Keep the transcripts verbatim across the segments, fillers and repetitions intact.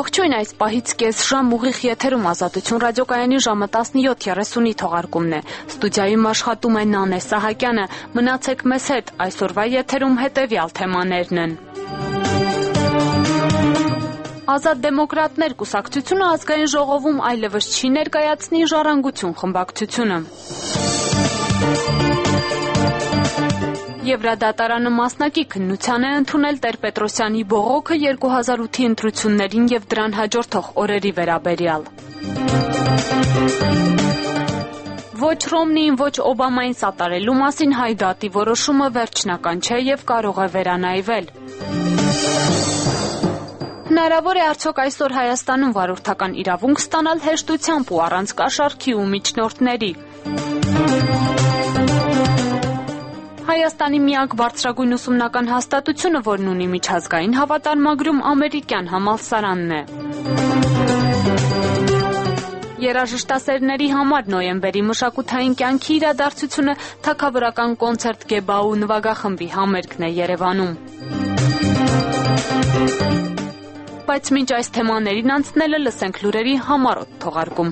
Ողջույն, այս պահից կես ժամ ուղիղ եթերում Ազատություն ռադիոկայանի ժամը տասնյոթ երեսունի թողարկումն է։ Ստուդիայում աշխատում է Նանե Սահակյանը։ Մնացեք մեզ հետ, այսօրվա եթերում հետևյալ թեմաներն են։ Ազատ դեմոկրատներ կուսակցությունը ազգային ժողովում այլևս չի ներկայացնի Ժառանգություն խմբակցությունը։ Եվրադատարանը մասնակի քննության է ընդունել Տեր-Պետրոսյանի բողոքը երկու հազար ութի ընտրություններին եւ դրան հաջորդող օրերի վերաբերյալ։ Ոչ Ռոմնիին, ոչ Օբամային սատարելու մասին Հայդատի որոշումը վերջնական չէ եւ կարող է վերանայվել։ Հնարավոր է արդյոք այսօր Հայաստանում վարորդական իրավունք ստանալ հեշտությամբ ու առանց կաշառքի ու միջնորդների։ Հայաստանի միակ բարձրագույն ուսումնական հաստատությունը, որն ունի միջազգային հավատարմագրում, ամերիկյան համալսարանն է։ Երաժշտասերների համար նոյեմբերի մշակութային կյանքի իրադարձությունը թագավորական կոնցերտ Գեբաու նվագախմբի համերգն է Երևանում։ Բայց մինչ այս թեմաներին անցնելը լսենք լուրերի համառոտ թողարկում։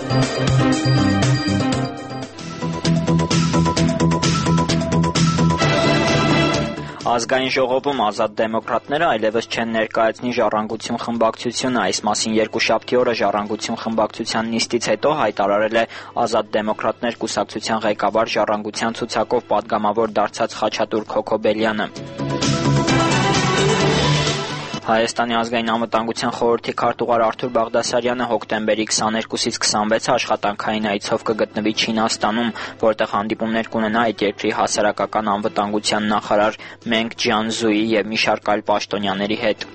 Ազգային ժողովում ազատ դեմոկրատները այլևս չեն ներկայացնի Ժառանգություն խմբակցությունը, այս մասին երկուշաբթի օրը Ժառանգություն խմբակցության նիստից հետո հայտարարել է Ազատ դեմոկրատներ կուսակցության ղեկավար, Ժառանգության ցուցակով պատգամավոր դարձած Խաչատուր Քոքոբելյանը։ Հայաստանի ազգային անվտանգության խորհրդի քարտուղար Արթուր Բաղդասարյանը հոկտեմբերի քսաներկուսից քսանվեց աշխատանքային այցով կգտնվի Չինաստանում, որտեղ հանդիպումներ կունենա այդ երկրի հասարակական անվտանգության նախարար Մենգ Ջիանզուի եւ մի շարք այլ պաշտոնյաների հետ։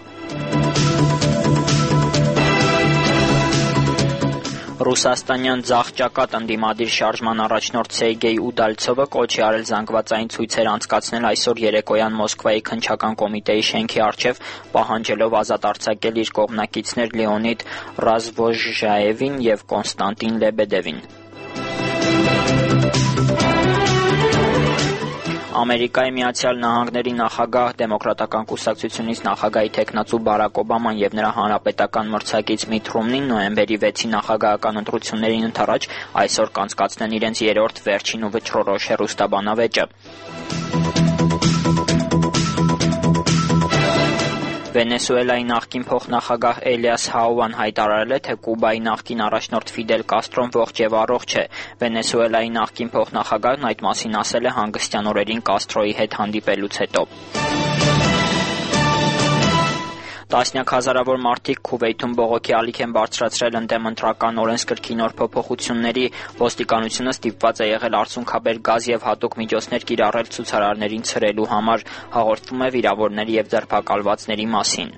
Ռուսաստանյան ձախ ճակատ ընդդիմադիր շարժման առաջնորդ Սերգեյ Ուդալցովը կոչ է արել զանգվածային ցույցեր անցկացնել այսօր երեկոյան Մոսկվայի քննչական կոմիտեի շենքի առջև, պահանջելով ազատ արձակել իր կողմնակիցներ Լեոնիդ Ռազվոժժաևին եւ Կոնստանտին Լեբեդևին։ Ամերիկայի Միացյալ Նահանգների նախագահ, Դեմոկրատական կուսակցությունից նախագահի թեկնածու Բարակ Օբաման եւ նրա հանրապետական մրցակից Միթ Ռոմնին նոյեմբերի վեցի նախագահական ընտրություններին ընդառաջ այսօր կանցկացնեն իրենց երրորդ, վերջին ու վճռորոշ հեռուստաբանավեճը։ Վենեսուելայի նախկին փոխնախագահ Էլիաս Հաուան հայտարարել է, թե Կուբայի նախկին առաջնորդ Ֆիդել Կաստրոն ողջ եւ առողջ է։ Վենեսուելայի նախկին փոխնախագահն այդ մասին ասել է հանգստյան օրերին Կաստրոյի հետ հանդիպելուց հետո։ Տասնյակ հազարավոր մարդիկ Քուվեյթում բողոքի ալիք են բարձրացրել ընդդեմ ընտրական օրենսգրքի նոր փոփոխությունների։ Ոստիկանությունը ստիպված է եղել արցունքաբեր գազ եւ հատուկ միջոցներ կիրառել ցուցարարներին ցրելու համար, հաղորդվում է վիրավորների եւ ձերբակալվածների մասին։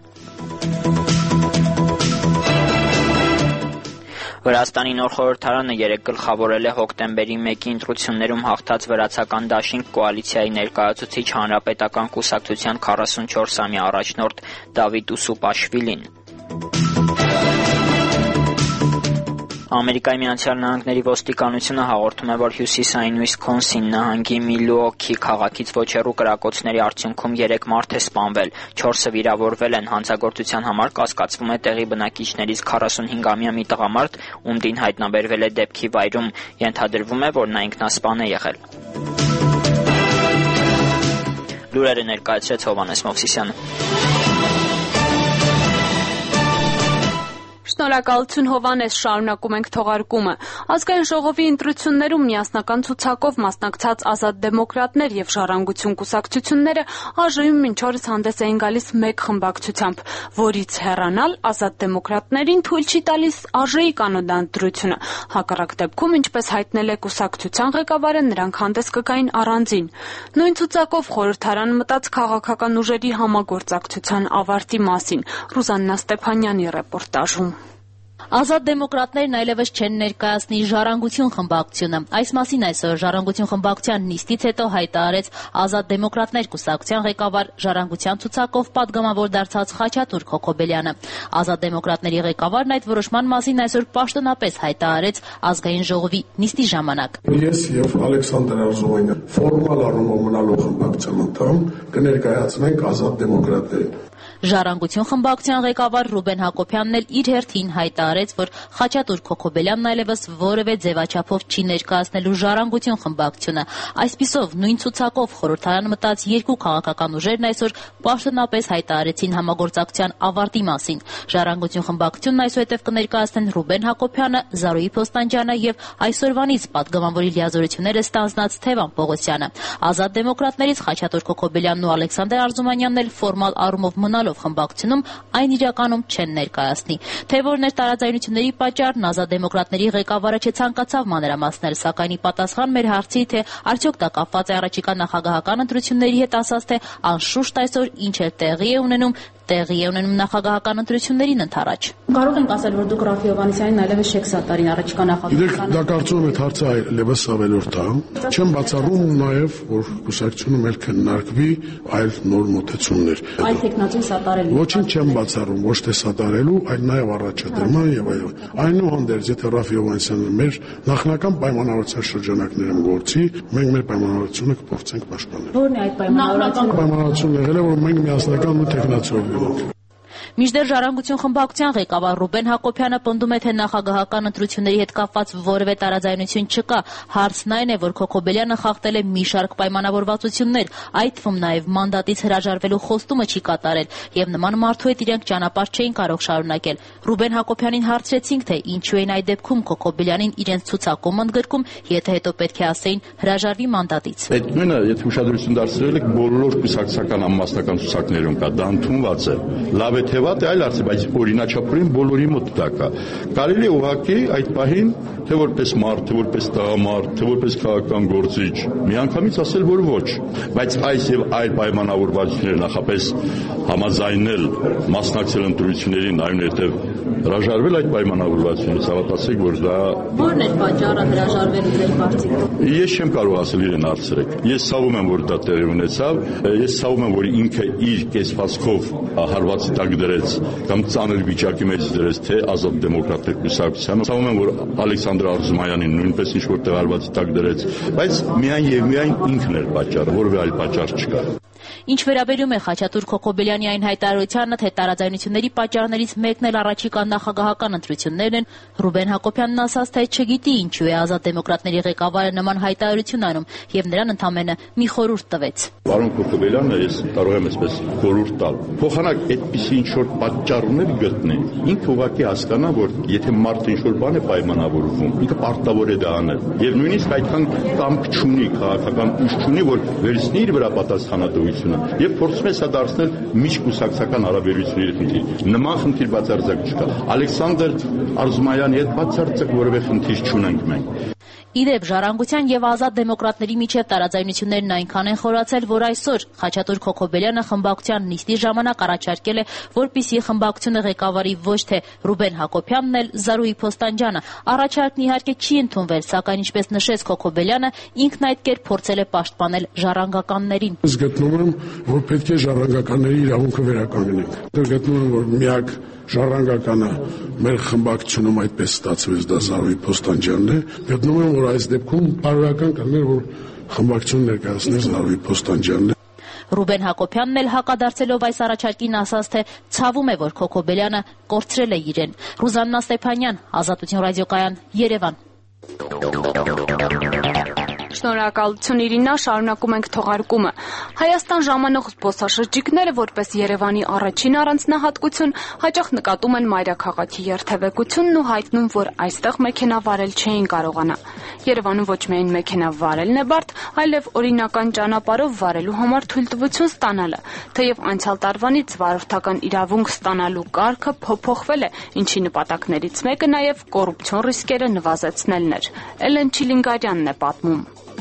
Վրաստանի նոր խորհրդարանը երեկ գլխավորել է հոկտեմբերի մեկի ընտրություններում հաղթած վրացական դաշինք կոալիցիայի ներկայացուցիչ Հանրապետական կուսակցության քառասունչորսամյա առաջնորդ Դավիթ Ուսուպաշվիլին։ Ամերիկայի Միացյալ Նահանգների ոստիկանությունը հաղորդում է, որ հյուսիսային Վիսքոնսին նահանգի Միլուոքի քաղաքից ոչ հեռու կրակոցների արդյունքում երեք մարդ է սպանվել, չորսը վիրավորվել են, հանցագործության համար կասկածվում է տեղի բնակիչներից քառասունհինգամյա մի տղամարդ, ում դին հայտնաբերվել է դեպքի վայրում, ենթադրվում է, որ նա ինքնասպան է եղել։ Լուրերը ներկայացրեց Հովհաննես Մովսիսյանը։ Շնորհակալություն Հովհաննես, շարունակում ենք թողարկումը։ Ազգային ժողովի ընտրություններում միասնական ցուցակով մասնակցած ազատ դեմոկրատներ եւ Ժառանգություն կուսակցությունները ԱԺ-ում մինչ օրս հանդես էին գալիս մեկ խմբակցությամբ, որից հեռանալ ազատ դեմոկրատներին թույլ չի տալիս ԱԺ-ի կանոնադրությունը։ Հակառակ դեպքում, ինչպես հայտնել է կուսակցության ղեկավարը, նրանք հանդես կգային առանձին։ Նույն ցուցակով խորհրդարան մտած քաղաքական ուժերի համագործակցության ավարտի մասին Ռուզաննա Ստեփանյանի ռեպորտաժում։ Ազատ դեմոկրատներն այլևս չեն ներկայացնի Ժառանգություն խմբակցությունը։ Այս մասին այսօր Ժառանգություն խմբակցության նիստից հետո հայտարարեց Ազատ դեմոկրատներ կուսակցության ղեկավար, Ժառանգության ցուցակով պատգամավոր դարձած Խաչատուր Քոքոբելյանը։ Ազատ դեմոկրատների ղեկավարն այդ որոշման մասին այսօր պաշտոնապես հայտարարեց ազգային ժողովի նիստի ժամանակ։ Ես եւ Ալեքսանդր Արզուանյանը ֆորմալ առումով մնալու խմբակցության անդամ կներկայացնենք Ազատ դեմոկրատներին։ Ժառանգություն խմբակցության ղեկավար Ռուբեն Հակոբյանն էլ իր հերթին հայտարարեց, որ Խաչատուր Քոքոբելյանն այլևս որևէ ձևաչափով չի ներկայացնելու Ժառանգություն խմբակցությունը։ Այսպիսով նույն ցուցակով խորհրդարան մտած երկու քաղաքական ուժերն այսօր պաշտոնապես հայտարարեցին համագործակցության ավարտի մասին։ Ժառանգություն խմբակցությունն այսուհետև կներկայացնեն Ռուբեն Հակոբյանը, Զարուհի Փոստանջյանը եւ այսօրվանից պատգամավորի լիազորությունները ստանձնած Թևան Պողոսյանը։ Ազատ դեմոկրատներից Խաչատուր Քոքոբելյանն ու Ալեքսանդր Արզումանյանն էլ ֆորմալ առումով մնալով խմբակցությունում այն իրականում չեն ներկայացնի։ Թե որն էր տարաձայնությունների պատճառն, Ազատ դեմոկրատների ղեկավարը չցանկացավ մանրամասնել, սակայն ի պատասխան մեր հարցի, թե արդյոք դա կապված է առաջիկա նախագահական ընտրությունների հետ, ասաց, թե անշուշտ այսօր ինչ էլ տեղի է ունենում, տեղի է ունենում նախագահական ընտրություններին ընդառաջ։ Կարող ենք ասել, որ դուք Ռաֆի Հովհաննիսյանին այլևս չեք սատարին առաջիկա նախագահական։ Դա կարծում եմ այդ հարցը այլևս ավելորդ է։ Չեմ բացառում նաև, որ կուսակցությունում էլ քննարկվի այլ նոր մոտեցումներ։ Այլ տեխնացուն սատարելու։ Ոչինչ չեմ բացառում, ոչ թե սատարելու, այլ նաև առաջադրման եւ այլն։ Այնուհանդերձ, եթե Ռաֆի Հովհաննիսյանը մեր նախնական պայմանավորության շրջանակներում գործի, մենք մեր պայմանավորությունը կփորձենք պաշտպանել։ Որն է այդ պայմանավորությունը։ Պայմանավորությունը եղել է, որ մենք միասնական ու տեխնացիով Մինչդեռ Ժառանգություն խմբակցության ղեկավար Ռուբեն Հակոբյանը պնդում է, թե նախագահական ընտրությունների հետ կապված որևէ տարաձայնություն չկա։ Հարցն այն է, որ Քոքոբելյանը խախտել է մի շարք պայմանավորվածություններ, այդ թվում նաև մանդատից հրաժարվելու խոստումը չի կատարել, եւ նման մարդու հետ իրենք ճանապարհ չէին կարող շարունակել։ Ռուբեն Հակոբյանին հարցրեցինք, թե ինչու են այդ դեպքում Քոքոբելյանին իրենց ցուցակում ընդգրկում, եթե հետո պետք է ասեին հրաժարվի մանդատից։ Այդ նույնը, եթե ուշադրություն դարձրել եք, բոլոր կուսակցական ամասնական ցուցակներում կա, դա ընդունված է։ Լավ է թե վատ է, այլ արծի, բայց օրինաչափորեն բոլորի մոտ դա կա։ Կարելի է ուղղակի այդ պահին, թե որպես մարդ, թե որպես տղամարդ, թե որպես քաղաքական գործիչ, միանգամից ասել, որ ոչ։ Բայց այս եւ այլ պայմանավորվածությունները նախապես համաձայնել, մասնակցել ընտրություններին, այնուհետև հրաժարվել այդ պայմանավորվածությունից, հավատացեք, որ դա Որն է պատճառը հրաժարվելու ձեր կարծիքով։ Ես չեմ կարող ասել, իրեն հարցրեք։ Ես ցավում եմ, որ դա տեղի ունեցավ, ես ցավում եմ, որ ինքը իր կեսվածքով հարվածի տակ դրեց կամ ծանր վիճակի մեջ դրեց, թե Ազատ դեմոկրատներ կուսակցությանը։ Ցավում եմ, որ Ալեքսանդր Արզումանյանին նույնպես ինչ-որ տեղ հարվածի տակ դրեց, բայց միայն եւ միայն ինքն էր պատճառը, որևէ այլ պատճառ չկա։ Ինչ վերաբերում է Խաչատուր Քոքոբելյանի այն հայտարարությանը, թե տարաձայնությունների պատճառներից մեկն էլ առաջիկա նախագահական ընտրություններն են, Ռուբեն Հակոբյանն ասաց, թե չգիտի ինչու է Ազատ դեմոկրատների ղեկավարը նման հայտարարություն անում եւ նրան ընդամենը մի խորհուրդ տվեց։ Պարոն Քոքոբելյանը, ես կարող եմ այսպես խորհուրդ տալ։ Փոխանակ այդպիսի ինչ-որ պատճառներ գտնի, ինքը ուղղակի հասկանա, որ եթե մարդը ինչ-որ բան է պայմանավորվում, ինքը պարտավոր է դա անել։ Եվ նույնիսկ այդքան կամք չունի, քաղաքական ուժ չունի, որ վերցնի իր վրա պատասխանատվությունը եւ փորձում է սա դարձնել միջկուսակցական հարաբերությունների խնդիր։ Նման խնդիր բացարձակ չկա։ Ալեքսանդր Արզումանյանի հետ բացարձակ որևէ խնդիր չունենք մենք։ Իդեպ Ժառանգության եւ Ազատ դեմոկրատների միջև տարաձայնություններն այնքան են խորացել, որ այսօր Խաչատուր Քոքոբելյանը խմբակցության նիստի ժամանակ առաջարկել է, որպեսզի խմբակցությունը ղեկավարի ոչ թե Ռուբեն Հակոբյանն էլ Զարուհի Փոստանջյանը։ Առաջարկն իհարկե չի ընդունվել, սակայն ինչպես նշեց Քոքոբելյանը, ինքն այդ կերպ փորձել է պաշտպանել ժառանգականներին։ Ես գտնում եմ, որ պետք է ժառանգականների իրավունքը վերականգնենք։ Դեռ գտնում եմ, որ միակ ժառանգականը մեր խմբակցությունում այդպես ստացվեց, դա Զարուհի Փոստանջյանն է։ Գտնում եմ, որ այս դեպքում բարոյական կլներ, որ խմբակցություն ներկայացներ Զարուհի Փոստանջյանն է։ Ռուբեն Հակոբյանն էլ հակադարձելով այս առաջարկին ասաց, թե ցավում է, որ Քոքոբելյանը կորցրել է իրեն։ Ռուզաննա Ստեփանյան, Ազատություն ռադիոկայան, Երևան։ Շնորհակալություն Իրինա, շարունակում ենք թողարկումը։ Հայաստան ժամանող զբոսաշրջիկները, որպես Երևանի առաջին առանձնահատկություն, հաճախ նկատում են մայրաքաղաքի երթևեկությունն ու հայտնում, որ այստեղ մեքենա վարել չէին կարողանա։ Երևանում ոչ միայն մեքենա վարելն է բարդ, այլև օրինական ճանապարհով վարելու համար թույլտվություն ստանալը։ Թեև անցյալ տարվանից վարորդական իրավունք ստանալու կարգը փոփոխվել է, ինչի նպատակներից մեկը նաև կոռուպցիոն ռիսկերը նվազեցնելն էր։ Էլեն Չիլինգարյանն է պատմում։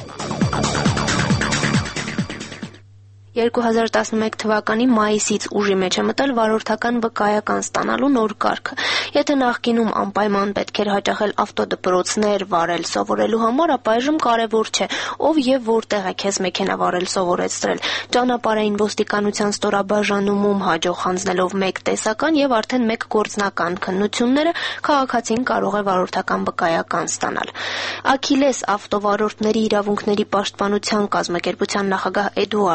երկու հազար տասնմեկ թվականի մայիսից ուժի մեջ է մտել վարորդական վկայական ստանալու նոր կարգը։ Եթե նախկինում անպայման պետք էր հաճախել ավտոդպրոցներ վարել սովորելու համար, ապա այժմ կարևոր չէ, ով եւ որտեղ է քեզ մեքենա վարել սովորեցրել։ Ճանապարհային ոստիկանության ստորաբաժանումում հաջող հանձնելով մեկ տեսական եւ արդեն մեկ գործնական քննությունները, քաղաքացին կարող է վարորդական վկայական ստանալ։ Աքիլես ավտովարորդների իրավունքների պաշտպանության կազմակերպության նախագահ Էդուարդ Հովհաննիսյանը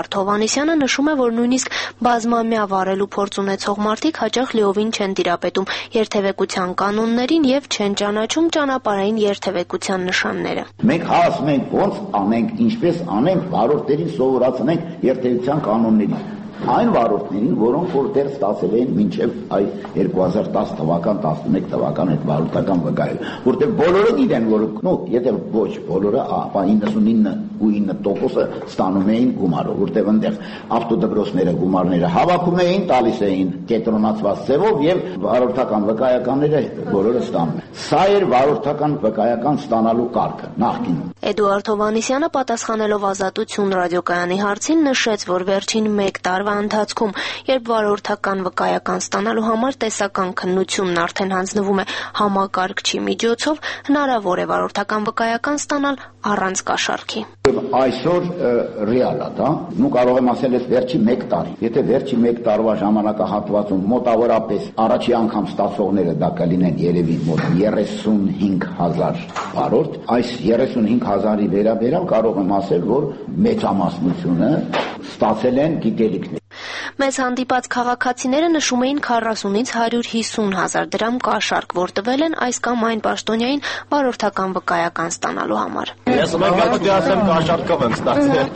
Հովհաննիսյանը նշում է, որ նույնիսկ բազմամյա վարելու փորձ ունեցող մարդիկ հաճախ լիովին չեն տիրապետում երթևեկության կանոններին եւ չեն ճանաչում ճանապարհային երթևեկության նշանները։ Մենք հասնում ենք ոնց անենք, ինչպես անենք, վարորդներին սովորացնենք երթևեկության կանոններին։ Այն վարորդներին, որոնք որ դեռ ստացել էին մինչև այ երկու հազար տասը թվական, տասնմեկ թվական այդ վարորդական վկայել, որտեղ բոլորը իրեն, որ նո, եթե ոչ բոլորը, ապա իննսունինը ու ինը տոկոսը ստանում էին գումարը, որտեղ այնտեղ ավտոդպրոցները գումարները հավաքում էին, տալիս էին կենտրոնացված ձևով եւ վարորդական վկայականները բոլորը ստանում։ Սա էր վարորդական վկայական ստանալու կարգը նախկինում։ Էդուարդ Հովհաննիսյանը պատասխանելով Ազատություն ռադիոկայանի հարցին նշեց, որ վերջին մեկ տարվա ընթացքում, երբ վարորդական վկայական ստանալու համար տեսական քննությունն արդեն հանձնվում է համակարգչի միջոցով, հնարավոր է վարորդական վկայական ստանալ առանց կաշառքի։ Այսօր ռեալ է, դա, նու կարող եմ ասել ես վերջի մեկ տարի։ Եթե վերջի մեկ տարվա ժամանակահատվածում մոտավորապես առաջի անգամ ստացողները դա կլինեն երևի մոտ երեսունհինգ հազար վարորդ, այս երեսունհինգ հազարի վերաբերյալ կարող եմ ասել, որ մեծամասնությունը ստացել են գիտելիքներ։ Մեզ հանդիպած քաղաքացիները նշում էին քառասունից հարյուր հիսուն հազար դրամ կաշառք, որ տվել են այս կամ այն պաշտոնյային վարորդական վկայական ստանալու համար։ Ես մեկը ասեմ կաշառքով եմ ստացել։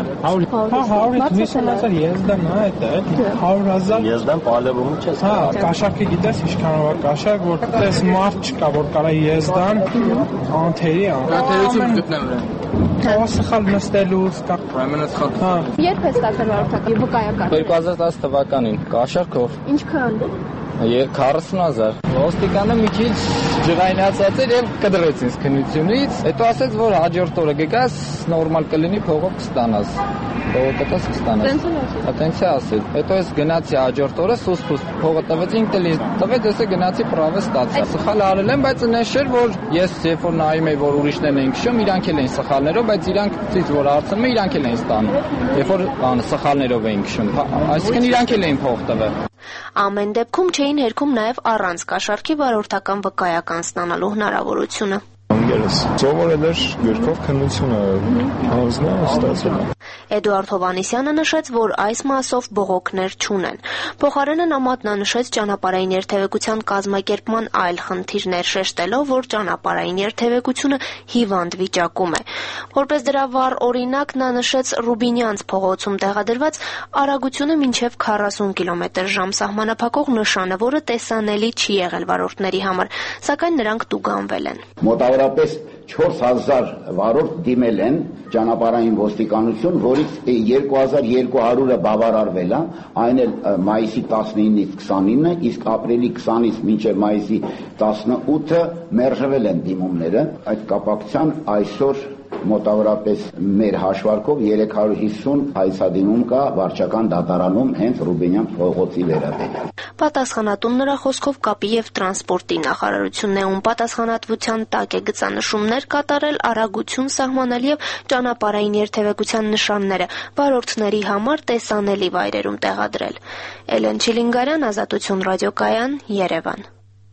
հարյուր հիսուն հազար եզդան է դա, հարյուր հազար Եզդան պալևում չես։ Հա, կաշառքը գիտես ինչքանով է կաշառք, որ տես մարդ չկա, որ կարա եզդան անթերի ան։ Անթերություն գտնեմ վրան։ Հա, սխալ նստելուց կա։ Ուրեմն սխալ։ Հա։ Երբ է ստացել վարորդական վկայական։ երկու հազար տասը թվականին կաշառքով Ինչքան։ քառասուն հազար։ Ոստիկանը մի քիչ ջղայնացած էր եւ կդրեց ինձ քննությունից։ Հետո ասեց, որ հաջորդ օրը գգաս նորմալ կլինի փողով կստանաս։ Փողը կտաս կստանաս։ Տենց է ասել։ Հետո ես գնացի հաջորդ օրը սուս-սուս փողը տվեց ինքն էլ ինձ տվեց, ես գնացի պրավե ստացա։ Սխալ արել եմ, բայց նշեր, որ ես երբ որ նայում եի, որ ուրիշներն էին քշում, իրանք էլ էին սխալներով, բայց իրանք ցից որ հարցնում են, իրանք էլ էին ստանում։ Երբ որ սխալներով էին քշում, այսինքն իրանք էլ էին փող տվել։ Ամեն դեպքում չէին հերքում նաև առանց կաշառքի վարորդական վկայական ստանալու հնարավորությունը։ Անգերս սովորել էր գրքով քննությունը հանձնա ստացել։ Էդուարդ Հովհաննիսյանը նշեց, որ այս մասով բողոքներ չունեն։ Փոխարենը նա մատնանշեց ճանապարհային երթևեկության կազմակերպման այլ խնդիրներ, շեշտելով, որ ճանապարհային երթևեկությունը հիվանդ վիճակում է։ Որպես դրա վառ օրինակ նա նշեց Ռուբինյանց փողոցում տեղադրված արագությունը մինչև քառասուն կիլոմետր ժամ սահմանափակող նշանը, որը տեսանելի չի եղել վարորդների համար, սակայն նրանք տուգանվել են։ Մոտավորապես չորս հազար վարորդ դիմել են ճանապարհային ոստիկանություն, որից երկու հազար երկու հարյուրը բավարարվել է, այն էլ մայիսի տասնինից քսանինը, իսկ ապրիլի քսանից մինչև մայիսի տասնութը մերժվել են դիմումները։ Այդ կապակցությամբ այսօր մոտավորապես մեր հաշվարկով երեք հարյուր հիսուն հայցադիմում կա վարչական դատարանում հենց Ռուբինյան փողոցի վերաբերյալ։ Պատասխանատուն նրա խոսքով կապի եւ տրանսպորտի նախարարությունն է, ում պատասխանատվության տակ է գծանշումներ կատարել, արագություն սահմանել եւ ճանապարհային երթևեկության նշանները վարորդների համար տեսանելի վայրերում տեղադրել։ Էլեն Չիլինգարյան, Ազատություն ռադիոկայան, Երևան։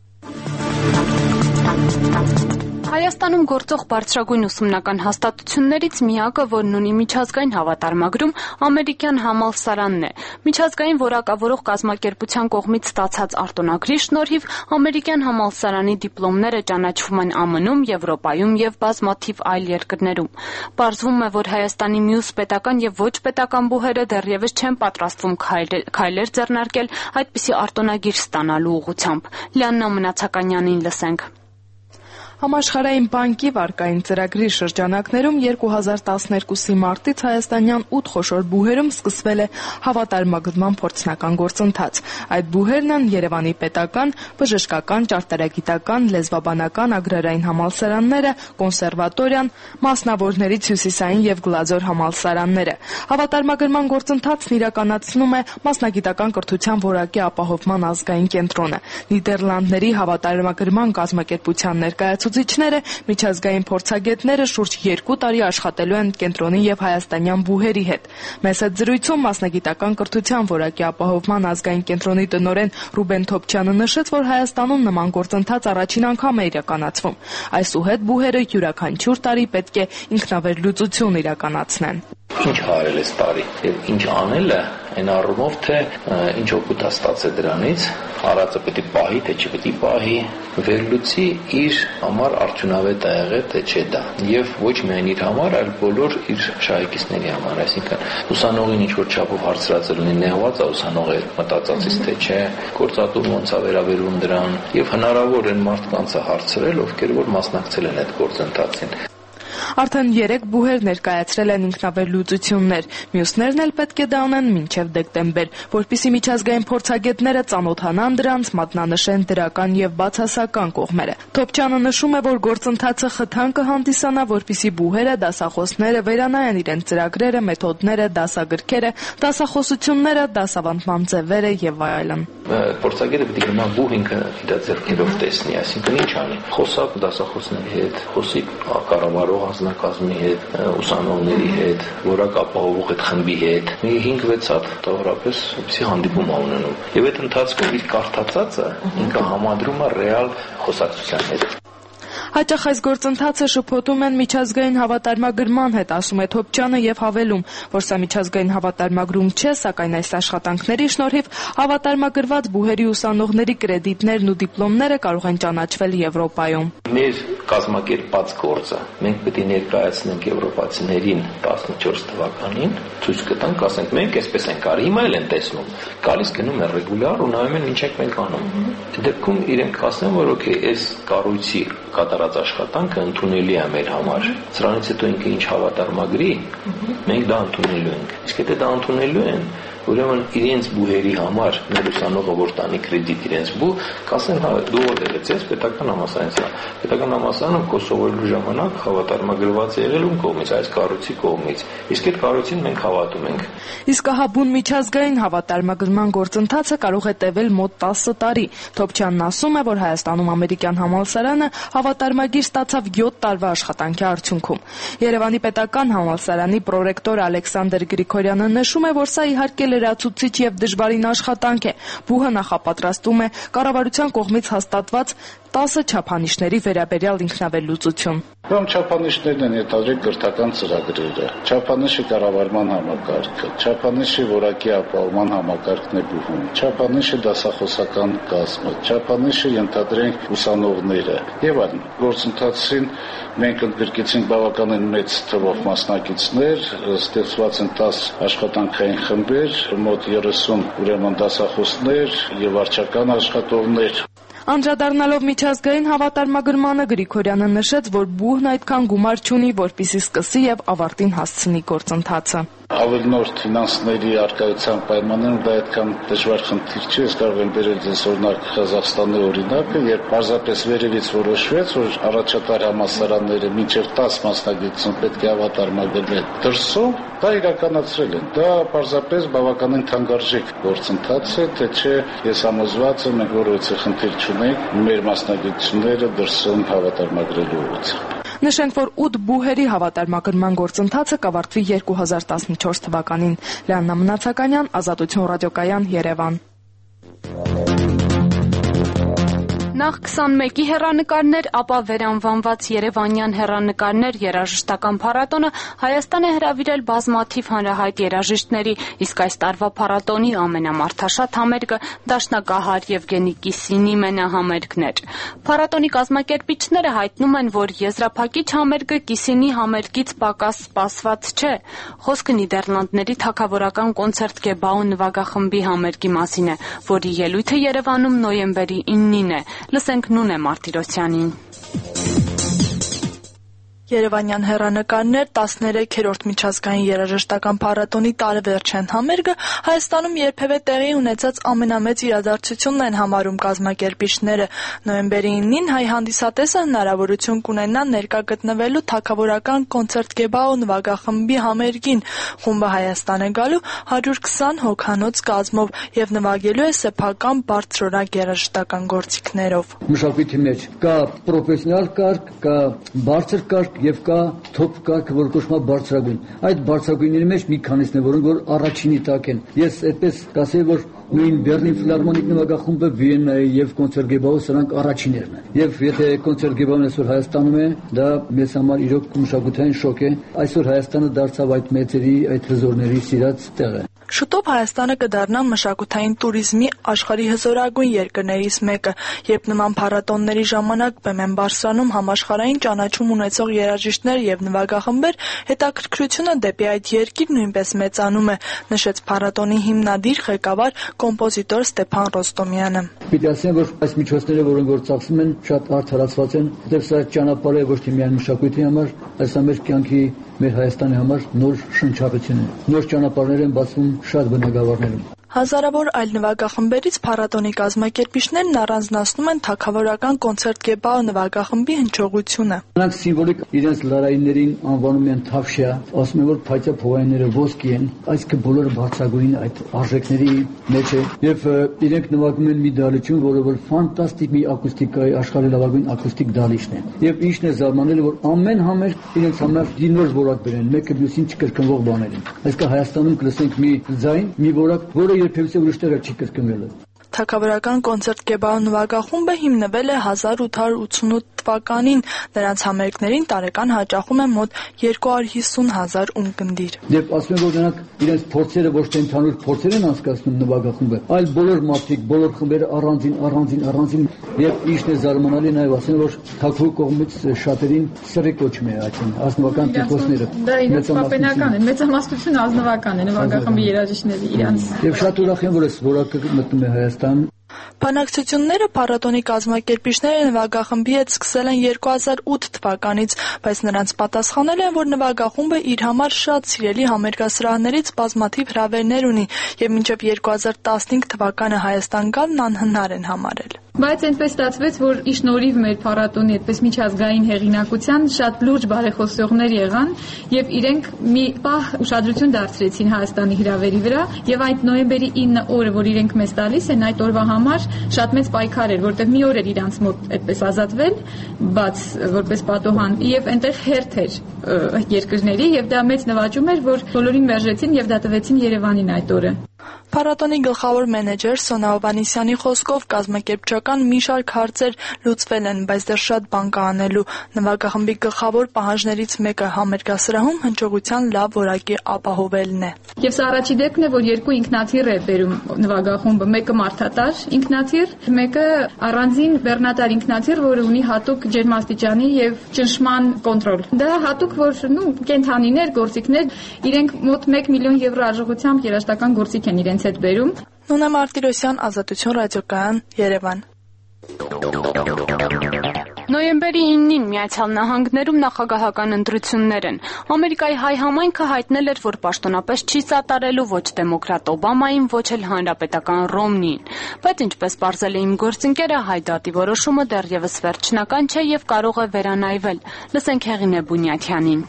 Հայաստանում գործող բարձրագույն ուսումնական հաստատություններից միակը, որն ունի միջազգային հավատարմագրում, ամերիկյան համալսարանն է։ Միջազգային որակավորող կազմակերպության կողմից ստացած արտոնագրի շնորհիվ ամերիկյան համալսարանի դիպլոմները ճանաչվում են ԱՄՆ-ում, Եվրոպայում եւ բազմաթիվ այլ երկրներում։ Պարզվում է, որ Հայաստանի մյուս պետական եւ ոչ պետական բուհերը դեռևս չեն պատրաստվում քայլեր ձեռնարկել այդպիսի արտոնագիր ստանալու ուղղությամբ։ Լիաննա Մնացականյանին լսենք։ Համաշխարհային բանկի վարկային ծրագրի շրջանակներում երկու հազար տասներկուսի մարտից հայաստանյան ութ խոշոր բուհերում սկսվել է հավատարմագրման փորձնական գործընթաց։ Այդ բուհերն են Երևանի պետական, բժշկական, ճարտարագիտական, լեզվաբանական, ագրարային համալսարանները, կոնսերվատորիան, մասնավորներից հյուսիսային եւ գլաձոր համալսարանները։ Հավատարմագրման գործընթացն իրականացնում է մասնագիտական կրթության որակի ապահովման ազգային կենտրոնը։ Նիդերլանդների հավատարմագրման կազմակերպության ներկայացուցիչները Ցուցիչները միջազգային փորձագետները շուրջ երկու տարի աշխատելու են կենտրոնի եւ հայաստանյան բուհերի հետ։ Մեծ զրույցում մասնագիտական կրթության որակի ապահովման ազգային կենտրոնի տնօրեն Ռուբեն Թոփչյանը նշեց, որ Հայաստանում նման գործընթաց առաջին անգամ է իրականացվում։ Այսուհետ բուհերը յուրաքանչյուր տարի պետք է ինքնավերլուծություն իրականացնեն։ ինչ արել ես տարի եւ ինչ անելը այն առումով թե ինչ օգուտ է ստացել դրանից, արածը պետք է պահի, թե չպետք է պահի, վերլուծի իր համար արդյունավետ է եղել, թե չէ դա։ Եվ ոչ միայն իր համար, այլ բոլոր իր շահեկիցների համար, այսինքն ուսանողին ինչ որ չափով հարցրածը լինի, նեղված է ուսանողը մտածածից թե չէ, գործատուն ոնց է վերաբերվում դրան, եւ հնարավոր են մարդկանց հարցրել, ովքեր որ մասնակցել են այդ գործընթացին։ Արդեն երեք բուհեր ներկայացրել են ինքնավերլուծություններ, մյուսներն էլ պետք է դա անեն մինչև դեկտեմբեր, որպեսզի միջազգային փորձագետները ծանոթանան դրանց, մատնանշեն դրական եւ բացասական կողմերը։ Թոփչյանը նշում է, որ գործընթացը խթան կհանդիսանա, որպեսզի բուհերը, դասախոսները վերանայեն իրենց ծրագրերը, մեթոդները, դասագրքերը, դասախոսությունները, դասավանդման ձևերը եւ այլն։ Փորձագետը պետք է գնա բուհ ինքը իր ձեռքերով տեսնի, այսինքն ինչ անի։ Խոսա դասախոսների հետ, խոսի կառավարող անձնակազմի հետ, ուսանողների հետ, որակ ապահովող այդ խմբի հետ, մի հինգ-վեց հատ տավորապես պիսի հանդիպում ա ունենում։ Եվ այդ ընթացքում իր կարդացածը ինքը համադրում է ռեալ խոսակցության հետ։ Հաճախ այս գործընթացը շփոթում են միջազգային հավատարմագրման հետ, ասում է Թոփչյանը եւ հավելում, որ սա միջազգային հավատարմագրում չէ, սակայն այս աշխատանքների շնորհիվ հավատարմագրված բուհերի ուսանողների կրեդիտներն ու դիպլոմները կարող են ճանաչվել Եվրոպայում։ Մեր կազմակերպած գործը մենք պետք է ներկայացնենք եվրոպացիներին տասնչորս թվականին, ցույց կտանք, ասենք մենք այսպես ենք արի, հիմա էլ են տեսնում։ Գալիս գնում են ռեգուլյար ու նայում են ինչ ենք մենք անում։ Դեպքում իրենք ասեն, որ օքեյ, այս կառույցի կատարած աշխատանքը ընդունելի է մեր համար։ Սրանից հետո ինքը ինչ հավատարմագրի, մենք դա ընդունելու ենք։ Իսկ եթե դա ընդունելու են, ուրեմն իրենց բուհերի համար մեր ուսանողը որ տանի կրեդիտ իրենց բու, կասեն հա դու ողջերից ես պետական համալսարանից, պետական համալսարանում կոսովելու ժամանակ հավատարմագրված եղել ում կողմից, այս կառույցի կողմից։ Իսկ այդ կառույցին մենք հավատում ենք։ Իսկ ահաբուն միջազգային հավատարմագրման գործընթացը կարող է տևել մոտ տասը տարի։ Թոփչյանն ասում է, որ Հայաստանում ամերիկյան համալսարանը հավատարմագիր ստացավ յոթ տարվա աշխատանքի արդյունքում։ Երևանի պետական համալսարանի պրոռեկտոր Ալեքսանդր Գրիգորյանը նշում է, որ սա իհարկե լրացուցիչ եւ դժվարին աշխատանք է։ Բուհը նախապատրաստում է կառավարության կողմից հաստատված տասը չափանիշների վերաբերյալ ինքնավերլուծություն։ Ուրեմն չափանիշներն են ենթադրել կրթական ծրագրերը, չափանիշի կառավարման համակարգը, չափանիշի որակի ապահովման համակարգն է բուհում, չափանիշի դասախոսական կազմը, չափանիշը ենթադրենք ուսանողները եւ այլն։ Գործընթացին մենք ընդգրկեցինք բավականին մեծ թվով մասնակիցներ, ստեղծված են տասը աշխատանքային խմբեր, մոտ երեսուն ուրեմն դասախոսներ եւ վարչական աշխատողներ։ Անդրադառնալով միջազգային հավատարմագրմանը Գրիգորյանը նշեց, որ բուհն այդքան գումար չունի, որպեսզի սկսի եւ ավարտին հասցնի գործընթացը։ Ավելնորդ ֆինանսների արկայության պայմաններում դա այդքան դժվար խնդիր չէ, ես կարող եմ բերել ձեզ օրինակ Ղազախստանի օրինակը, երբ պարզապես վերևից որոշվեց, որ առաջատար համալսարանները մինչև տասը մասնագիտություն պետք է հավատարմագրել դրսում, դա իրականացրել են։ Դա պարզապես բավականին թանկարժեք գործընթաց է, թե չէ ես համոզված եմ, մենք որևիցե խնդիր չունենք մեր մասնագիտությունները դրսում հավատարմագրելու ուղղությամբ։ Նշենք, որ ութ բուհերի հավատարմագրման գործընթացը կավարտվի երկու հազար տասնչորս թվականին։ Լիաննա Մնացականյան, Ազատություն ռադիոկայան, Երևան։ Նախ քսանմեկի հեռանկարներ, ապա վերանվանված երևանյան հեռանկարներ երաժշտական փառատոնը Հայաստան է հրավիրել բազմաթիվ հանրահայտ երաժիշտների, իսկ այս տարվա փառատոնի ամենամարդաշատ համերգը դաշնակահար Եվգենի Կիսինի մենահամերգն էր։ Փառատոնի կազմակերպիչները հայտնում են, որ եզրափակիչ համերգը Կիսինի համերգից պակաս սպասված չէ։ Խոսքը Նիդերլանդների թագավորական կոնցերտ-գեբաու նվագախմբի համերգի մասին է, որի ելույթը Երևանում նոյեմբերի իննին է։ Լսենք Նունե Մարտիրոսյանին։ Երևանյան հեռանկարներ տասներեքերորդ միջազգային երաժշտական փառատոնի տարեվերջյան համերգը Հայաստանում երբևէ տեղի ունեցած ամենամեծ իրադարձությունն են համարում կազմակերպիչները։ Նոյեմբերի իննին հայ հանդիսատեսը հնարավորություն կունենա ներկա գտնվելու թագավորական կոնցերտ-գեբաու նվագախմբի համերգին։ Խումբը Հայաստան է գալու հարյուր քսան հոգանոց կազմով եւ նվագելու է սեփական բարձրորակ երաժշտական գործիքներով։ Մշակույթի մեջ կա պրոֆեսիոնալ կարգ, կա բարձր կարգ եւ կա top կարգը, որ կոչվում է բարձրագույն։ Այդ բարձրագույնների մեջ մի քանիսն է, որոնք որ առաջինի տակ են։ Ես այդպես կասեի, որ նույն Բեռլին ֆիլհարմոնիկ նվագախումբը, Վիեննայի եւ Կոնցերտգեբաուը սրանք առաջիններն են։ Եվ եթե Կոնցերտգեբաուն այսօր Հայաստանում է, դա մեզ համար իրոք մշակութային շոկ է։ Այսօր Հայաստանը դարձավ այդ մեծերի, այդ հզորների սիրած տեղը։ Շուտով Հայաստանը կդառնա մշակութային туриզմի աշխարհի հզորագույն երկրներից մեկը, երբ նման փառատոնների ժամանակ բեմ են բարձրանում համաշխարհային ճանաչում ունեցող երաժիշտներ եւ նվագախմբեր, հետաքրքրությունը դեպի այդ երկիր նույնպես մեծանում է, նշեց փառատոնի հիմնադիր ղեկավար կոմպոզիտոր Ստեփան Ռոստոմյանը։ Պիտի ասեմ, որ այս միջոցները, որոնք որ ծախսում են, շատ արդարացված են, դեպի սա ճանապարհը ոչ թե միայն մշակույթի համար, այլ սա մեր կյանքի, մեր Հայաստանի համար նոր շնչառություն է։ Նոր ճանապարհներ են բացվում շատ բնակավարներում։ Հազարավոր այլ նվագախմբերից փառատոնի կազմակերպիչներն առանձնացնում են թագավորական Կոնցերտգեբաու նվագախմբի հնչողությունը։ Նրանք սիմվոլիկ իրենց լարայիններին անվանում են թավշյա, ասում են, որ փայտյա փողայինները ոսկի են, այսինքն բոլորը բարձրագույն այդ արժեքների մեջ է, եւ իրենք նվագում են մի դահլիճում, որը որ ֆանտաստիկ մի ակուստիկայի աշխարհի լավագույն ակուստիկ դահլիճն է։ Եվ ինչն է զարմանալի, որ ամեն համերգ իրենց համար դինոր որակ բերեն, մեկը մյուսին չկրկնվող բաներ են։ Այսինքն Հայաստանում կլսենք մի ձայն, մի որակ, որը երբևէ ուրիշ տեղը չի կրկնվել։ Թագավորական Կոնցերտգեբաու նվագախումբը հիմնվել է հազար ութ հարյուր ութսունութ թվականին, նրանց համերգներին տարեկան հաճախում է մոտ երկու հարյուր հիսուն հազար ունկնդիր։ Եվ ասում են, որ նրանք իրենց փորձերը ոչ թե ընդհանուր փորձեր են անցկացնում նվագախումբը, այլ բոլոր մարդիկ, բոլոր խմբերը առանձին, առանձին, առանձին եւ ինչն է զարմանալի նաեւ ասեն, որ թագուհու կողմից շատերին սրի կոչում է այդին, ազնվական տիպոսները։ Դա իրենց պապենական է, մեծամասնությունը ազնվական է նվագախմբի երաժիշտների իրանց։ Եվ շատ ուրախ եմ, որ այս որակը մտնում է Հայաստան։ Բանակցությունները փառատոնի կազմակերպիչները նվագախմբի հետ սկսել են երկու հազար ութ թվականից, բայց նրանց պատասխանել են, որ նվագախումբը իր համար շատ սիրելի համերգասրահներից բազմաթիվ հրավերներ ունի եւ մինչեւ երկու հազար տասնհինգ թվականը Հայաստան գալն անհնար են համարել։ Բայց այնպես ստացվեց, որ ի շնորհիվ մեր փառատոնի այդպես միջազգային հեղինակության շատ լուրջ բարեխոսողներ եղան եւ իրենք մի պահ ուշադրություն դարձրեցին Հայաստանի հրավերի վրա եւ այդ նոյեմբերի ինը օրը, որ իրենք մեզ տալիս են, այդ օրվա համար շատ մեծ պայքար էր, որտեղ մի օր էր իրանց մոտ այդպես ազատվել, բաց որպես պատոհան եւ այնտեղ հերթ էր երկրների եւ դա մեծ նվաճում էր, որ բոլորին մերժեցին եւ դա տվեցին Երևանին այդ օրը։ Փառատոնի գլխավոր մենեջեր Սոնա Հովհաննիսյանի խոսքով կազմակերպչական մի շարք հարցեր լուծվել են, բայց դեռ շատ բան կա անելու։ Նվագախմբի գլխավոր պահանջներից մեկը համերգասրահում հնչողության լավ որակի ապահովելն է։ Եվ սա առաջի դեպքն է, որ երկու ինքնաթիռ է բերում նվագախումբը, մեկը մարդատար ինքնաթիռ, մեկը առանձին բեռնատար ինքնաթիռ, որը ունի հատուկ ջերմաստիճանի եւ ճնշման կոնտրոլ։ Դա հատուկ, որ նու կենթանիներ, գործիքներ, իրենք մոտ մեկ միլիոն եվրո արժողությամբ երաժշտական գործիք են իրենց հետ բերում։ Նունե Մարտիրոսյան, Ազատություն ռադիոկայան, Երևան։ Նոյեմբերի ինին Միացյալ Նահանգներում նախագահական ընտրություններ են։ Ամերիկայի հայ համայնքը հայտնել էր, որ պաշտոնապես չի սատարելու ոչ դեմոկրատ Օբամային, ոչ էլ հանրապետական Ռոմնիին։ Բայց ինչպես պարզել է իմ գործընկերը, հայդատի որոշումը դեռևս վերջնական չէ եւ կարող է վերանայվել։ Լսենք Հեղինե Բունյաթյանին։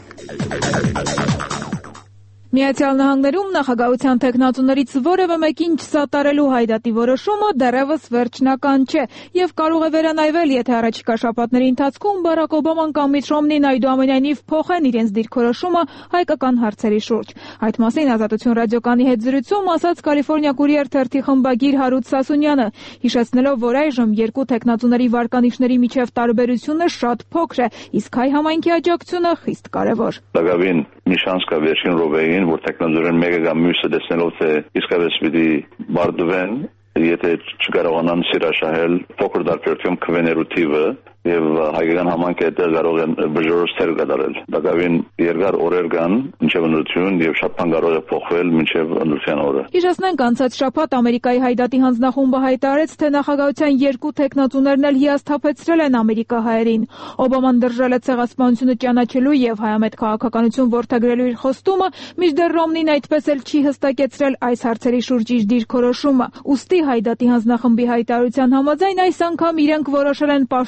Միացյալ Նահանգներում նախագահության տեխնատուներից որևէ մեկին չսատարելու հայդատի որոշումը դեռևս վերջնական չէ եւ կարող է վերանայվել, եթե առաջիկա շաբաթների ընթացքում Բարակ Օբաման կամ Միչ Ռոմնին այդուամենայնիվ փոխեն իրենց դիրքորոշումը հայկական հարցերի շուրջ։ Այդ մասին Ազատություն ռադիոկանի հետ զրույցում ասաց Կալիֆոռնիա Կուրիեր թերթի խմբագիր Հարութ Սասունյանը, հիշեցնելով, որ այժմ երկու տեխնատուների վարկանիշների միջև տարբերությունը շատ փոքր է, իսկ հայ համայնքի աջակցությունը խիստ կարևոր։ Լավին մի շանս կա վերջին րոպեին, որ տեխնոլոգիան մեկը կամ մյուսը տեսնելով թե իսկապես պիտի բարդվեն, եթե չկարողանան սիրաշահել փոքր դարբերություն քվեներու թիվը եւ հայկական համայնքը դա կարող են բժշկորոշ կատարել։ Դակավին երկար օրեր կան մինչեւ ընտրություն եւ շատ բան կարող է փոխվել մինչեւ ընտրության օրը։ Հիշեցնենք, անցած շաբաթ Ամերիկայի հայդատի հանձնախումբը հայտարարեց, թե նախագահության երկու տեխնատուներն էլ հիասթափեցրել են ամերիկահայերին։ Օբաման դրժել է ցեղասպանությունը ճանաչելու եւ հայամետ քաղաքականություն որդեգրելու իր խոստումը, մինչդեռ Ռոմնին այդպես էլ չի հստակեցրել այս հարցերի շուրջ իր դիրքորոշումը։ Ուստի հայդատի հանձնախմբի հայտարարության համաձայն այս անգամ իրենք որոշել են պաշտոնապես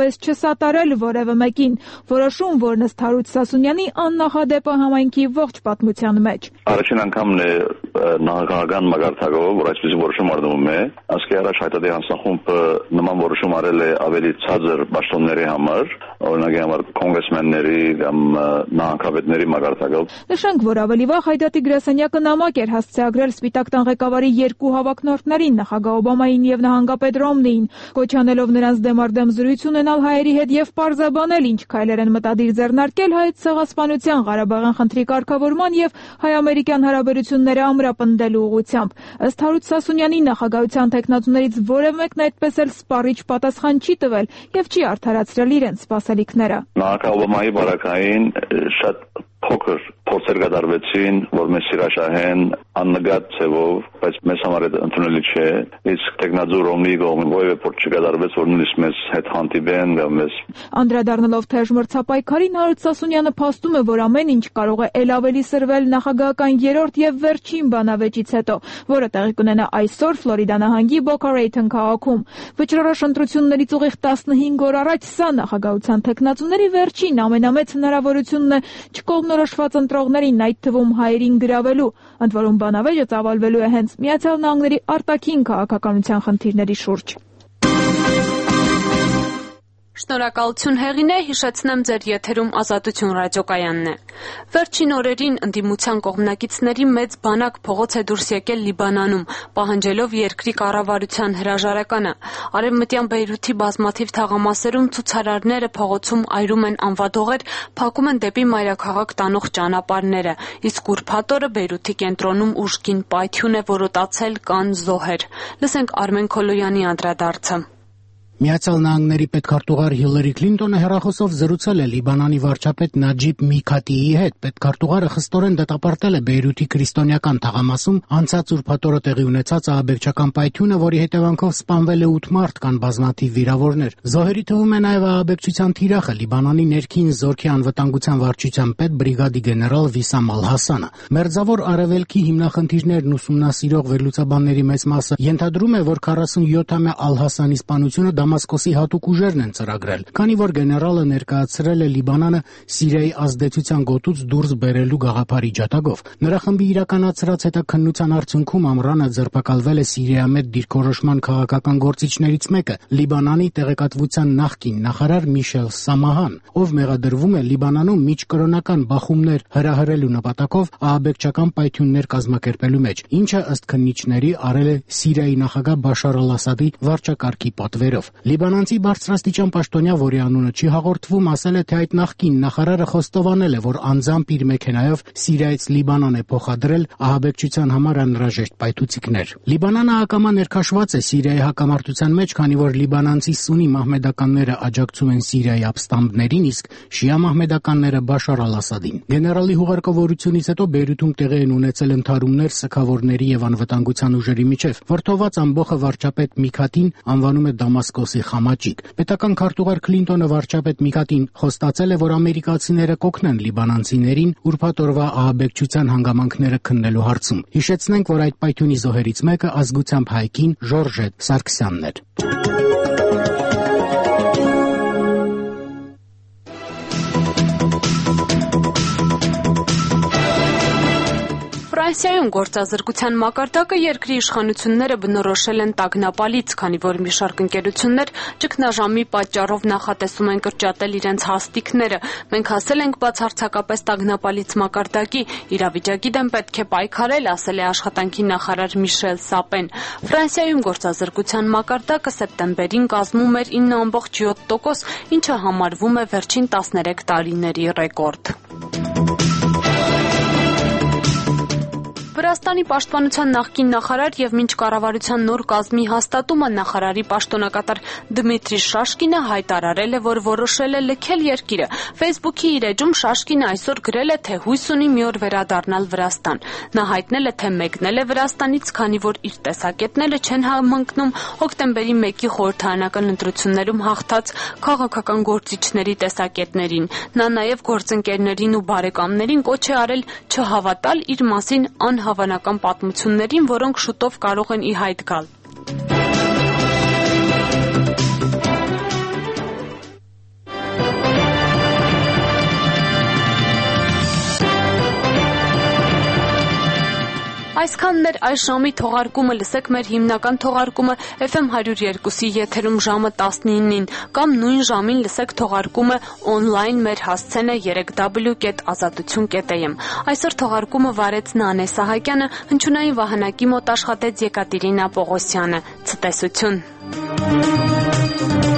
պարզապես չսատարել որևէ մեկին։ Որոշում, որն ըստ Հարութ Սասունյանի աննախադեպ է համայնքի ողջ պատմության մեջ։ Առաջին անգամն է նախագահական մագարտակով, որ այսպիսի որոշում առնվում է, ասկի առաջ հայտարարի հանձնախումբը նման որոշում արել է ավելի ցածր պաշտոնների համար, օրինակի համար կոնգրեսմենների կամ նախագահների մագարտակով։ Նշենք, որ ավելի վաղ Հայդատի գրասենյակը նամակ էր հասցեագրել Սպիտակ տան ղեկավարի երկու հավակնորդներին, նախագահ Օբամային եւ նահանգապետ Ռոմնիին, կոչ անելով նրանց դեմ առ դեմ զրույց ունենալ հայերի հետ եւ պարզաբանել ինչ քայլեր են մտադիր ձեռնարկել հայ ցեղասպանության, Ղարաբաղյան խնդրի կարգավորման եւ հայ-ամերիկյան հարաբերությունները ամրապնդելու ուղղությամբ։ Ըստ Հարութ Սասունյանի, նախագահության տեխնատուներից որևէ մեկն այդպես էլ սպառիչ պատասխան չի տվել եւ չի արդարացրել իրենց սպասելիքները։ Նախագահ Օբամայի բարակային շատ փոքր փորձեր կատարվեցին, որ մեզ սիրաշահեն աննկատ ցևով, բայց մեզ համար դա ընդունելի չէ։ Իսկ տեխնատու Ռոմնիի կողմից որևէ փորձ չկատարվեց, որ նույնիսկ մեզ հետ հանդիպեն կամ մեզ։ Անդրադառնալով թեժ մրցապայքարին, Հարութ Սասունյանը փաստում է, որ ամեն ինչ կարող է ել ավելի սրվել նախագահական երրորդ եւ վերջին բանավեճից հետո, որը տեղի կունենա այսօր Ֆլորիդա նահանգի Boca Raton քաղաքում։ Վճռորոշ ընտրություններից ուղիղ տասնհինգ օր առաջ սա նախագահության տեխնատուների վերջին ամենամեծ հնարավորությունն է չկողմնորոշված ընտրողներին, այդ թվում հայերին գրավելու, ընդ որում բանավեճը ծավալվելու է հենց Միացյալ Նահանգների արտաքին քաղաքականության խնդիրների շուրջ։ Շնորհակալություն Հեղինե, հիշեցնեմ ձեր եթերում Ազատություն ռադիոկայանն է։ Վերջին օրերին ընդդիմության կողմնակիցների մեծ բանակ փողոց է դուրս եկել Լիբանանում, պահանջելով երկրի կառավարության հրաժարականը։ Արևմտյան Բեյրութի բազմաթիվ թաղամասերում ցուցարարները փողոցում այրում են անվադողեր, փակում են դեպի մայրաքաղաք տանող ճանապարհները, իսկ ուրբաթ օրը Բեյրութի կենտրոնում ուժգին պայթյուն է որոտացել, կան զոհեր։ Լսենք Արմեն Քոլոյանի անդրադարձը։ Միացյալ Նահանգների պետքարտուղար Հիլարի Քլինտոնը հեռախոսով զրուցել է Լիբանանի վարչապետ Նաջիբ Միքաթիի հետ։ Պետքարտուղարը խստորեն դատապարտել է Բեյրութի քրիստոնեական թաղամասում անցած ուրբաթ օրը տեղի ունեցած ահաբեկչական պայթյունը, որի հետևանքով սպանվել է ութ մարդ, կան բազմաթիվ վիրավորներ։ Զոհերի թվում է նաև ահաբեկչության թիրախը Լիբանանի ներքին զորքի անվտանգության վարչության պետ բրիգադի գեներալ Վիսամ Ալ-Հասանը։ Մերձավոր արևելքի հիմնախնդիրներն ուսումնասիրող վերլուծաբանների մեծ մասը ենթադրում է, որ քառասունյոթամյա Ալ-Հասանի սպանությունը Դամասկոսի հատուկ ուժերն են ծրագրել, քանի որ գեներալը ներկայացրել է Լիբանանը Սիրիայի ազդեցության գոտուց դուրս բերելու գաղափարի ջատագով։ Նրա խմբի իրականացրած հետաքննության արդյունքում ամռանը ձերբակալվել է Սիրիամետ դիրքորոշման քաղաքական գործիչներից մեկը, Լիբանանի տեղեկատվության նախկին նախարար Միշել Սամահան, ով մեղադրվում է Լիբանանում միջկրոնական բախումներ հրահրելու նպատակով ահաբեկչական պայթյուններ կազմակերպելու մեջ, ինչը ըստ քննիչների արել է Սիրիայի նախագահ Բաշար Ալ-Ասադի վարչակարգի պատվերով։ Լիբանանցի բարձրաստիճան պաշտոնյա, որի անունը չի հաղորդվում, ասել է, թե այդ նախկին նախարարը խոստովանել է, որ անձամբ իր մեքենայով Սիրիայից Լիբանան է փոխադրել ահաբեկչության համար անհրաժեշտ պայթուցիկներ։ Լիբանանը ակամա ներքաշված է Սիրիայի հակամարտության մեջ, քանի որ լիբանանցի սունի մահմեդականները աջակցում են Սիրիայի ապստամբներին, իսկ շիա մահմեդականները Բաշար Ալ-Ասադին։ Գեներալի հուղարկավորությունից հետո Բեյրութում տեղի են ունեցել ընդհարումներ սգավորների եւ անվտանգության ուժերի միջև։ Վրդոված ամբոխը վարչապետ Միքաթին անվանում է Դամասկոսի խամաճիկ։ Պետական քարտուղար Քլինտոնը վարչապետ Միքաթին խոստացել է, որ ամերիկացիները կօգնեն լիբանանցիներին ուրբաթ օրվա ահաբեկչության հանգամանքները քննելու հարցում։ Հիշեցնենք, որ այդ պայթյունի զոհերից մեկը ազգությամբ հայ կին Ժորժետ Սարգսյանն էր։ Ֆրանսիայում գործազրկության մակարդակը երկրի իշխանությունները բնորոշել են տագնապալից, քանի որ մի շարք ընկերություններ ճգնաժամի պատճառով նախատեսում են կրճատել իրենց հաստիկները։ Մենք հասել ենք բացարձակապես տագնապալից մակարդակի, իրավիճակի դեմ պետք է պայքարել, ասել է աշխատանքի նախարար Միշել Սապեն։ Ֆրանսիայում գործազրկության մակարդակը սեպտեմբերին կազմում էր ինը ամբողջ յոթ տոկոս, ինչը համարվում է վերջին տասներեք տարիների ռեկորդ։ Վրաստանի պաշտպանության նախկին նախարար եւ մինչ կառավարության նոր կազմի հաստատումը նախարարի պաշտոնակատար Դմիտրի Շաշկինը հայտարարել է, որ որոշել է լքել երկիրը։ Facebook-ի իր էջում Շաշկինը այսօր գրել է, թե հույս ունի մի օր վերադառնալ Վրաստան։ Նա հայտնել է, թե մեկնել է Վրաստանից, քանի որ իր տեսակետները չեն համընկնում հոկտեմբերի մեկի խորհրդարանական ընտրություններում հաղթած քաղաքական գործիչների տեսակետներին։ Նա նաեւ գործընկերներին ու բարեկամներին կոչ է արել չհավատալ իր մասին անհավատալի հավանական պատմություններին, որոնք շուտով կարող են ի հայտ գալ։ Այսքանն էր այս ժամի թողարկումը, լսեք մեր հիմնական թողարկումը Էֆ Էմ հարյուր երկուսի եթերում ժամը տասնինին կամ նույն ժամին լսեք թողարկումը on-line մեր հասցենը երեք դաբլյու կետ ազատություն կետ էյ էմ։ Այսօր թողարկումը վարեց Նանե Սահակյանը, հնչյունային վահանակի մոտ աշխատեց Եկատերինա Պողոսյանը։ Ցտեսություն։